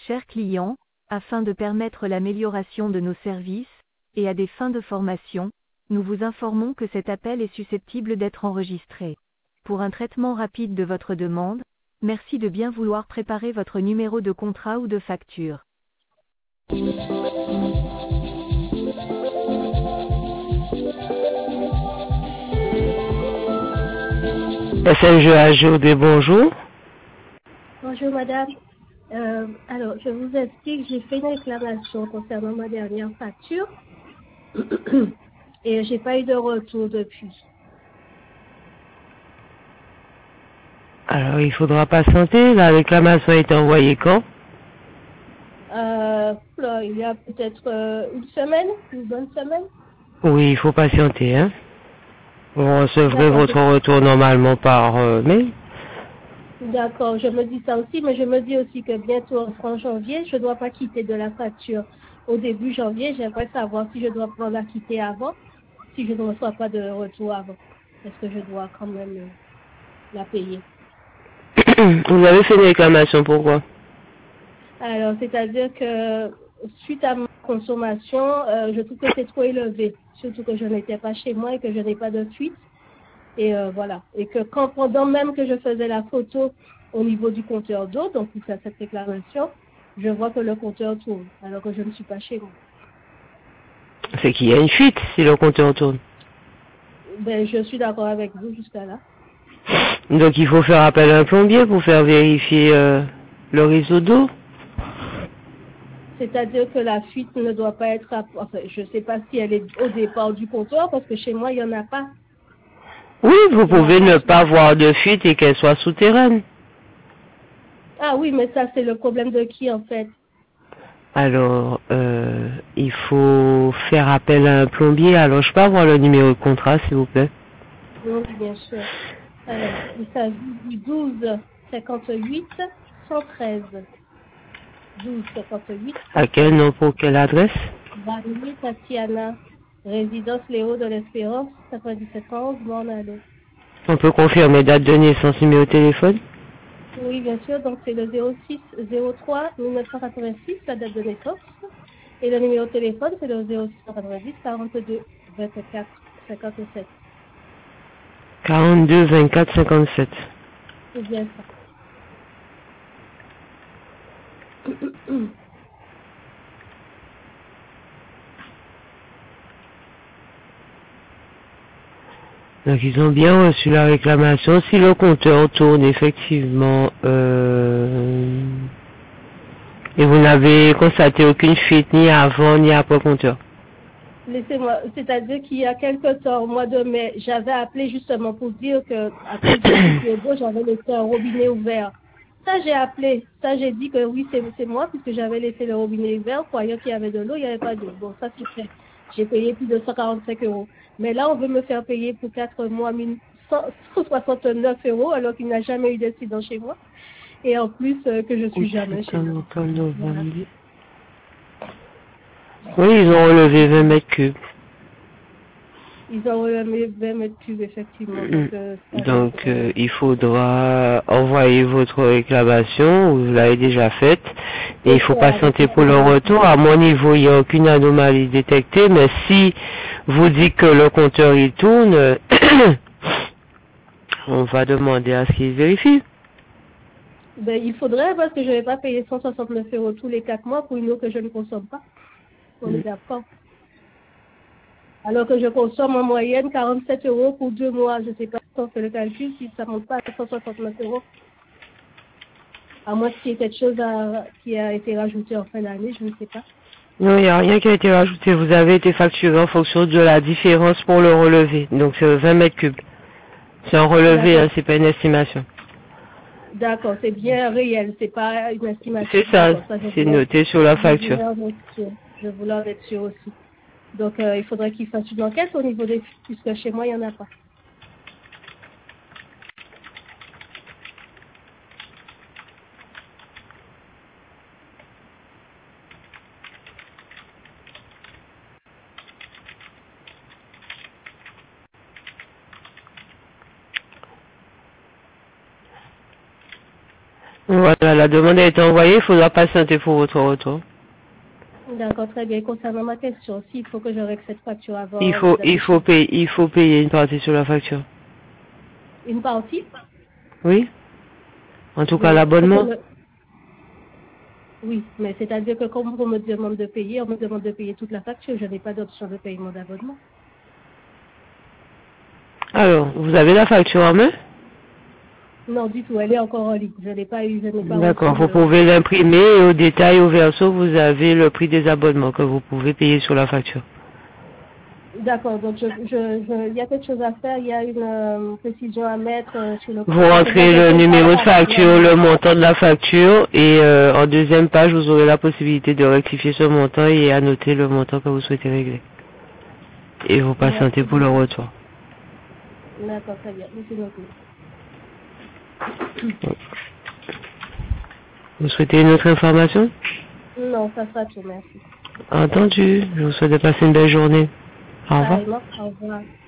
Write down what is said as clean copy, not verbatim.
Chers clients, afin de permettre l'amélioration de nos services, et à des fins de formation, nous vous informons que cet appel est susceptible d'être enregistré. Pour un traitement rapide de votre demande, merci de bien vouloir préparer votre numéro de contrat ou de facture. SNGAGOD, bonjour. Bonjour madame. Alors, je vous explique, j'ai fait une réclamation concernant ma dernière facture et j'ai pas eu de retour depuis. Alors, il faudra patienter. La réclamation a été envoyée quand? Là, il y a peut-être une bonne semaine. Oui, il faut patienter, hein. Vous recevrez D'accord, votre retour normalement par mail. d'accord, je me dis ça aussi, mais je me dis aussi que bientôt en janvier, je ne dois pas quitter de la facture. Au début janvier, j'aimerais savoir si je dois prendre la quitter avant, si je ne reçois pas de retour avant. Est-ce que je dois quand même la payer? Vous avez fait une réclamation, pourquoi? Alors, c'est-à-dire que suite à ma consommation, je trouve que c'est trop élevé, surtout que je n'étais pas chez moi et que je n'ai pas de fuite. Et voilà. Et que pendant même que je faisais la photo au niveau du compteur d'eau, donc pour faire cette réclamation, je vois que le compteur tourne, alors que je ne suis pas chez moi. C'est qu'il y a une fuite si le compteur tourne. Ben, je suis d'accord avec vous jusqu'à là. Donc, il faut faire appel à un plombier pour faire vérifier le réseau d'eau. C'est-à-dire que la fuite ne doit pas être, enfin, je ne sais pas si elle est au départ du compteur, parce que chez moi, il n'y en a pas. Oui, vous Il n'y en a pouvez pas. ne pas voir de fuite et qu'elle soit souterraine. Ah oui, mais ça, c'est le problème de qui, en fait? Alors, il faut faire appel à un plombier. Alors, je peux avoir le numéro de contrat, s'il vous plaît? Oui, bien sûr. Alors, il s'agit du 12 58 113. 12 58 À quel 113. nom, pour quelle adresse? Valérie Tatiana, résidence Léo de l'Espérance, 9711, Morne-Allée. On peut confirmer date de naissance, numéro de téléphone? Oui, bien sûr, donc c'est le 06 03 1986, la date de naissance. Et le numéro de téléphone, c'est le 0690 42 24 57. 42 24 57. C'est bien ça. Donc, ils ont bien reçu la réclamation. Si le compteur tourne, effectivement, et vous n'avez constaté aucune fuite ni avant ni après compteur. Laissez-moi, c'est-à-dire qu'il y a quelque temps, au mois de mai, j'avais appelé justement pour dire que à cause de coupure d'eau, j'avais laissé un robinet ouvert. Ça, j'ai appelé. Ça, j'ai dit que oui, c'est moi, puisque j'avais laissé le robinet ouvert, croyant qu'il y avait de l'eau, il n'y avait pas d'eau. Bon, ça, c'est fait. J'ai payé plus de 145 euros. Mais là, on veut me faire payer pour 4 mois 169 euros, alors qu'il n'y a jamais eu d'incident chez moi. Et en plus, que je suis jamais chez moi. Voilà. Oui, ils ont relevé 20 mètres cubes. Ils ont remis 20 mètres cubes, effectivement. Donc, ça va Donc, être, il faudra envoyer votre réclamation, vous l'avez déjà faite, et il faut patienter pour le retour. À mon niveau, il n'y a aucune anomalie détectée, mais si vous dites que le compteur il tourne, on va demander à ce qu'il vérifie. ben, il faudrait, parce que je ne vais pas payer 169 euros tous les 4 mois pour une eau que je ne consomme pas. On est d'accord. Alors que je consomme en moyenne 47 euros pour 2 mois. Je ne sais pas si on fait le calcul, si ça ne monte pas à 169 euros. À moins qu'il y ait quelque chose qui a été rajouté en fin d'année, je ne sais pas. Non, il n'y a rien qui a été rajouté. Vous avez été facturé en fonction de la différence pour le relevé. Donc, c'est 20 mètres cubes. C'est un relevé, hein, c'est pas une estimation. D'accord, c'est bien réel, c'est pas une estimation. C'est ça, D'accord, ça c'est noté sur la facture. je voulais en être sûr aussi. Donc, il faudrait qu'il fasse une enquête au niveau des fuites, puisque chez moi, il n'y en a pas. Voilà, la demande a été envoyée, il faudra patienter pour votre retour. D'accord, très bien. Concernant ma question, s'il faut que je règle cette facture avant... Il faut payer une partie sur la facture. Une partie? Oui? En tout cas, Oui, l'abonnement? Oui, mais c'est-à-dire que comme on me demande de payer, on me demande de payer toute la facture. Je n'ai pas d'option de paiement d'abonnement. Alors, vous avez la facture en main? Non, du tout. Elle est encore en ligne. Je n'ai pas eu, je n'ai pas D'accord, reçu vous pouvez l'imprimer et au détail, au verso, vous avez le prix des abonnements que vous pouvez payer sur la facture. D'accord, donc il y a quelque chose à faire, il y a une précision à mettre sur le... Vous rentrez le numéro de facture, le montant de la facture et en deuxième page, vous aurez la possibilité de rectifier ce montant et annoter le montant que vous souhaitez régler. Et vous patientez pour le retour. D'accord, très bien. C'est noté. Vous souhaitez une autre information? Non, ça sera tout, merci. Entendu. Je vous souhaite de passer une belle journée. Au revoir. Au revoir.